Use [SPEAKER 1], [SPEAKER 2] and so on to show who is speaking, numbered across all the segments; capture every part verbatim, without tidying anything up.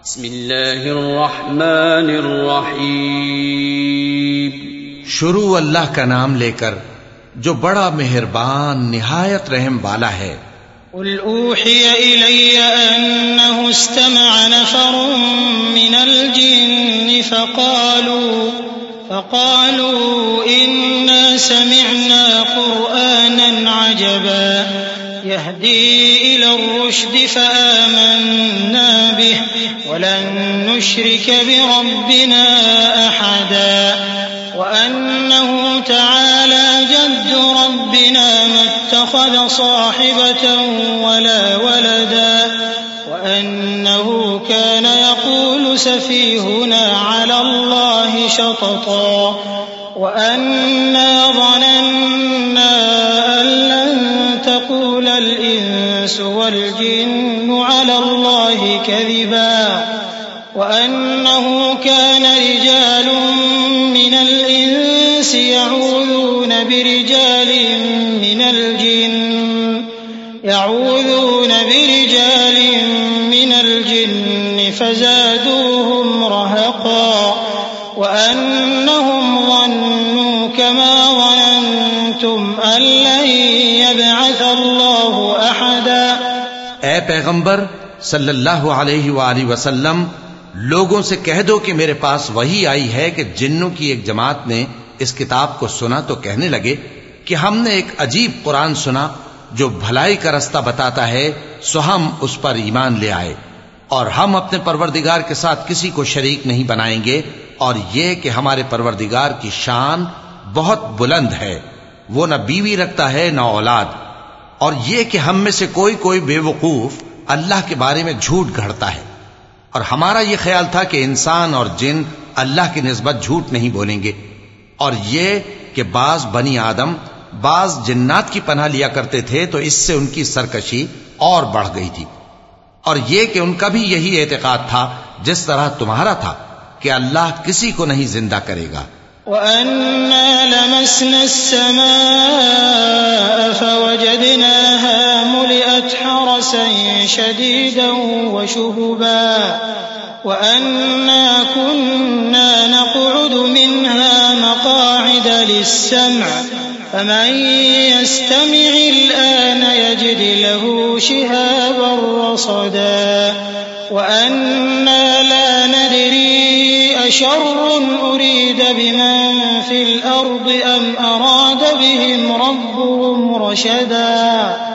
[SPEAKER 1] بسم اللہ الرحمن الرحیم.
[SPEAKER 2] شروع اللہ کا نام لے کر جو بڑا مہربان نہایت رحم والا ہے.
[SPEAKER 3] قل اوحی الی انه استمع نفر من الجن فقالوا فقالوا انا سمعنا قرآنا عجبا يهدي إلى الرشد فآمنا به ولن نشرك بربنا أحدا وأنه تعالى جد ربنا ما اتخذ صاحبة ولا ولدا وأنه كان يقول سفيهنا على الله شططا وأنا ظننا أن لن تقول الإنس والجن على الله كذبا وأنه كان رجال من الإنس يعوذون برجال من الجن يعوذون برجال من الجن فزادوهم رهقا وأنهم ظنوا كما ظننتم أن لن يبعث الله أحدا.
[SPEAKER 2] اے پیغمبر صلی اللہ علیہ وآلہ وسلم، لوگوں سے کہہ دو کہ میرے پاس وحی آئی ہے کہ جنوں کی ایک جماعت نے اس کتاب کو سنا تو کہنے لگے کہ ہم نے ایک عجیب قرآن سنا جو بھلائی کا رستہ بتاتا ہے، سو ہم اس پر ایمان لے آئے اور ہم اپنے پروردگار کے ساتھ کسی کو شریک نہیں بنائیں گے، اور یہ کہ ہمارے پروردگار کی شان بہت بلند ہے، وہ نہ بیوی رکھتا ہے نہ اولاد، اور یہ کہ ہم میں سے کوئی کوئی بے وقوف اللہ کے بارے میں جھوٹ گھڑتا ہے، اور ہمارا یہ خیال تھا کہ انسان اور جن اللہ کی نسبت جھوٹ نہیں بولیں گے، اور یہ کہ بعض بنی آدم بعض جنات کی پناہ لیا کرتے تھے تو اس سے ان کی سرکشی اور بڑھ گئی تھی، اور یہ کہ ان کا بھی یہی اعتقاد تھا جس طرح تمہارا تھا کہ اللہ کسی کو نہیں زندہ کرے گا.
[SPEAKER 3] وَأَنَّا لَمَسْنَا السَّمَاءَ فَوَجَدْنَاهَا مُلِئَتْ حَرَسًا شَدِيدًا وَشُهُبًا وَأَنَّا كُنَّا نَقْعُدُ مِنْهَا مَقَاعِدَ لِلسَّمْعِ فَمَن يَسْتَمِعِ الْآنَ يَجِدْ لَهُ شِهَابًا رَّصَدًا وَأَنَّا لَا نَدْرِي أَشَرٌّ أُرِيدَ بِمَن فِي الْأَرْضِ أَمْ أَرَادَ بِهِمْ رَبُّهُمْ رَشَدًا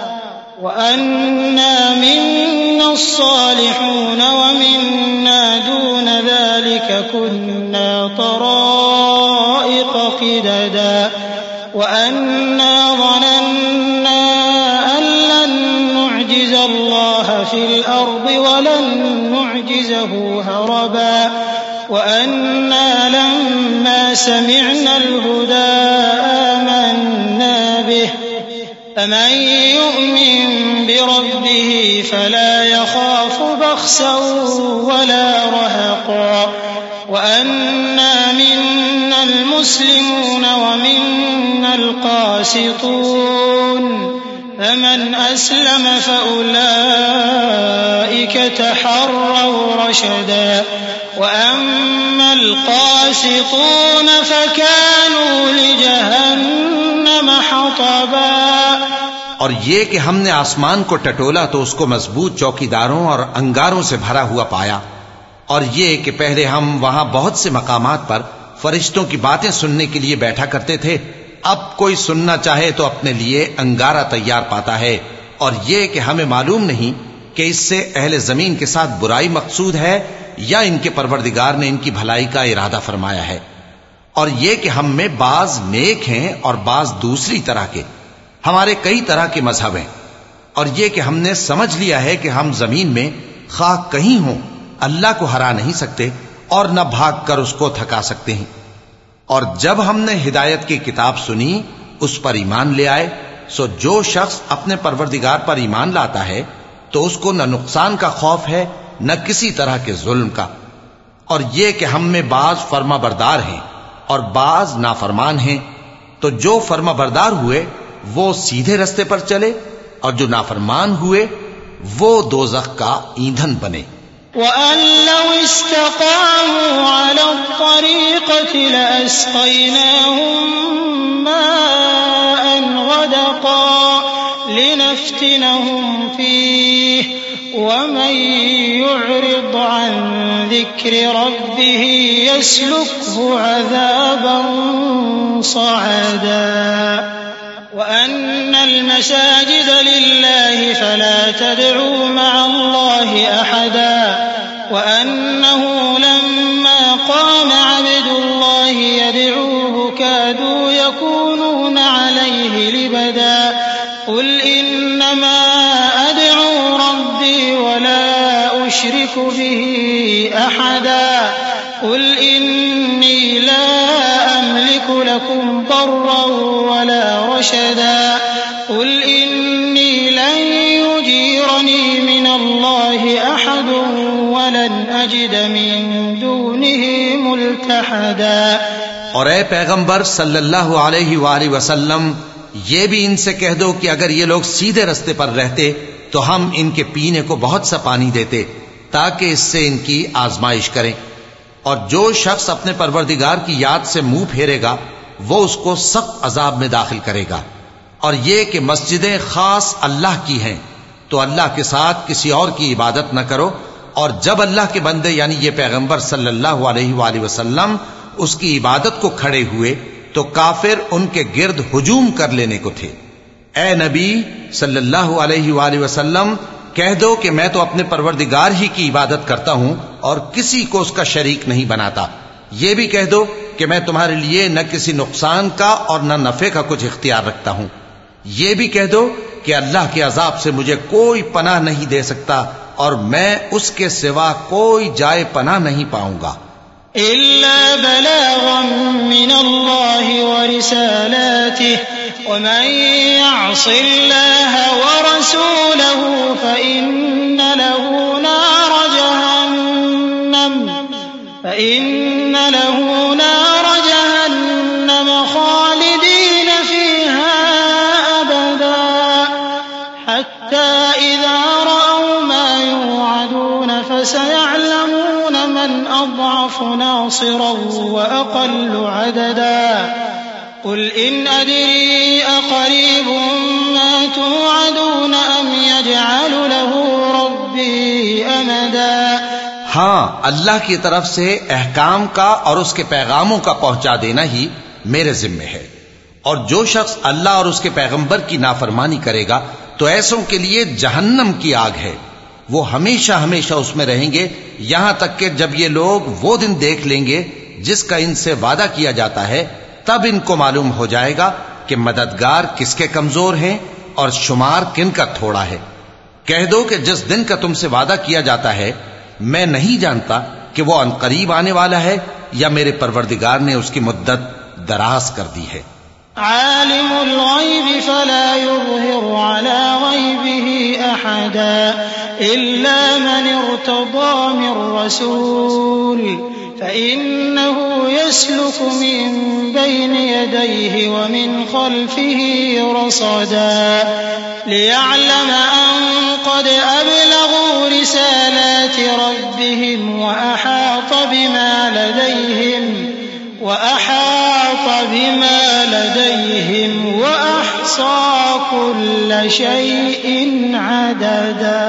[SPEAKER 3] وَأَنَّا مِنَّا الصَّالِحُونَ وَمِنَّا دُونَ ذَلِكَ كُنَّا طَرَائِقَ قِدَدًا وَأَنَّا ظَنَنَّا أَن لَّن نُّعْجِزَ اللَّهَ فِي الْأَرْضِ وَلَن نُّعْجِزَهُ هَرَبًا وَأَنَّا لَمَّا سَمِعْنَا الْهُدَىٰ آمَنَّا بِهِ فَمَن يُؤْمِن بِرَبِّهِ فَلَا يَخَافُ بَخْسًا وَلَا رَهَقًا وَأَنَّا مِنَّا الْمُسْلِمُونَ وَمِنَّا الْقَاسِطُونَ فَمَنْ أَسْلَمَ فَأُولَٰئِكَ تَحَرَّوْا رَشَدًا وَأَمَّا الْقَاسِطُونَ فَكَانُوا لِجَهَنَّمَ حَطَبًا.
[SPEAKER 2] اور یہ کہ ہم نے آسمان کو ٹٹولا تو اس کو مضبوط چوکیداروں اور انگاروں سے بھرا ہوا پایا، اور یہ کہ پہلے ہم وہاں بہت سے مقامات پر فرشتوں کی باتیں سننے کے لیے بیٹھا کرتے تھے، اب کوئی سننا چاہے تو اپنے لیے انگارہ تیار پاتا ہے، اور یہ کہ ہمیں معلوم نہیں کہ اس سے اہل زمین کے ساتھ برائی مقصود ہے یا ان کے پروردگار نے ان کی بھلائی کا ارادہ فرمایا ہے، اور یہ کہ ہم میں بعض نیک ہیں اور بعض دوسری طرح کے، ہمارے کئی طرح کے مذہب ہیں، اور یہ کہ ہم نے سمجھ لیا ہے کہ ہم زمین میں خواہ کہیں ہوں اللہ کو ہرا نہیں سکتے اور نہ بھاگ کر اس کو تھکا سکتے ہیں. اور جب ہم نے ہدایت کی کتاب سنی اس پر ایمان لے آئے، سو جو شخص اپنے پروردگار پر ایمان لاتا ہے تو اس کو نہ نقصان کا خوف ہے نہ کسی طرح کے ظلم کا، اور یہ کہ ہم میں بعض فرما بردار ہیں اور بعض نافرمان ہیں، تو جو فرما بردار ہوئے وہ سیدھے رستے پر چلے اور جو نافرمان ہوئے وہ دوزخ کا ایندھن بنے.
[SPEAKER 3] وَأَن لَّوْ اسْتَقَامُوا عَلَى الطَّرِيقَةِ لَأَسْقَيْنَاهُم مَّاءً غَدَقًا لِّنَفْتِنَهُمْ فِيهِ وَمَن يُعْرِضْ عَن ذِكْرِ رَبِّهِ يَسْلُكْهُ عَذَابًا صَعَدًا وَأَنَّ الْمَسَاجِدَ لِلَّهِ فَلَا تَدْعُوا مَعَ اللَّهِ أَحَدًا وَأَنَّهُ لَمَّا قَامَ عَبْدُ اللَّهِ يَدْعُوهُ كَادُوا يَكُونُونَ عَلَيْهِ لِبَدًا قُلْ إِنَّمَا أَدْعُو رَبِّي وَلَا أُشْرِكُ بِهِ أَحَدًا قُلْ إِنِّي لَا أَمْلِكُ لَكُمْ ضَرًّا وَلَا رَشَدًا قُلْ إِنِّي لَن يُجِيرَنِي مِنَ اللَّهِ أَحَدٌ وَلَنْ أَجِدَ مِن دُونِهِ مُلْتَحَدًا۔
[SPEAKER 2] اور اے پیغمبر صلی اللہ علیہ وآلہ وسلم، یہ بھی ان سے کہہ دو کہ اگر یہ لوگ سیدھے رستے پر رہتے تو ہم ان کے پینے کو بہت سا پانی دیتے تاکہ اس سے ان کی آزمائش کریں، اور جو شخص اپنے پروردگار کی یاد سے منہ پھیرے گا وہ اس کو سخت عذاب میں داخل کرے گا۔ اور یہ کہ مسجدیں خاص اللہ کی ہیں تو اللہ کے ساتھ کسی اور کی عبادت نہ کرو، اور جب اللہ کے بندے یعنی یہ پیغمبر صلی اللہ علیہ وآلہ وسلم اس کی عبادت کو کھڑے ہوئے تو کافر ان کے گرد ہجوم کر لینے کو تھے۔ اے نبی صلی اللہ علیہ وآلہ وسلم، کہہ دو کہ میں تو اپنے پروردگار ہی کی عبادت کرتا ہوں اور کسی کو اس کا شریک نہیں بناتا۔ یہ بھی کہہ دو کہ میں تمہارے لیے نہ کسی نقصان کا اور نہ نفع کا کچھ اختیار رکھتا ہوں۔ یہ بھی کہہ دو کہ اللہ کے عذاب سے مجھے کوئی پناہ نہیں دے سکتا اور میں اس کے سوا کوئی جائے پناہ نہیں پاؤں گا۔
[SPEAKER 3] إِلَّا بَلَاغًا مِّنَ اللَّهِ وَرِسَالَاتِهِ وَمَن يَعْصِ اللَّهَ وَرَسُولَهُ فَإِنَّ لَهُ نَارَ جَهَنَّمَ فَإِنَّ لَهُ نَارَ جَهَنَّمَ خَالِدِينَ فِيهَا أَبَدًا حَتَّى إِذَا رَأَوْا مَا يُوعَدُونَ فَسَيَعْلَمُونَ مَنْ أَضْعَفُ نَاصِرًا وَأَقَلُّ عَدَدًا قُلْ إِنْ أَدْرِي أَقَرِيبٌ مَّا تُوعَدُونَ أَمْ يَجْعَلُ لَهُ رَبِّي أَمَدًا۔
[SPEAKER 2] ہاں، اللہ کی طرف سے احکام کا اور اس کے پیغاموں کا پہنچا دینا ہی میرے ذمے ہے، اور جو شخص اللہ اور اس کے پیغمبر کی نافرمانی کرے گا تو ایسوں کے لیے جہنم کی آگ ہے، وہ ہمیشہ ہمیشہ اس میں رہیں گے، یہاں تک کہ جب یہ لوگ وہ دن دیکھ لیں گے جس کا ان سے وعدہ کیا جاتا ہے، تب ان کو معلوم ہو جائے گا کہ مددگار کس کے کمزور ہیں اور شمار کن کا تھوڑا ہے۔ کہہ دو کہ جس دن کا تم سے وعدہ کیا جاتا ہے میں نہیں جانتا کہ وہ عنقریب آنے والا ہے یا میرے پروردگار نے اس کی مدت دراز کر دی ہے۔
[SPEAKER 3] عالم الغیب فلا يظہر على غیبه احدا الا من ارتضى من رسول فإنه يسلك من بين يديه ومن خلفه رصدا ليعلم أن قد أبلغوا رسالات ربهم وأحاط بما لديهم وأحاط بما لديهم وأحصى كل شيء عددا۔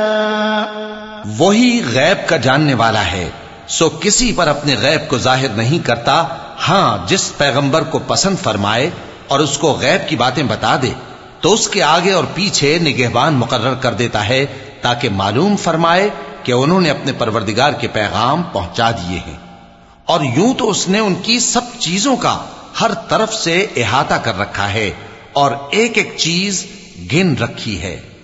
[SPEAKER 2] وہی غیب کا جاننے والا ہے، سو کسی پر اپنے غیب کو ظاہر نہیں کرتا، ہاں جس پیغمبر کو پسند فرمائے اور اس کو غیب کی باتیں بتا دے تو اس کے آگے اور پیچھے نگہبان مقرر کر دیتا ہے تاکہ معلوم فرمائے کہ انہوں نے اپنے پروردگار کے پیغام پہنچا دیے ہیں، اور یوں تو اس نے ان کی سب چیزوں کا ہر طرف سے احاطہ کر رکھا ہے اور ایک ایک چیز گن رکھی ہے۔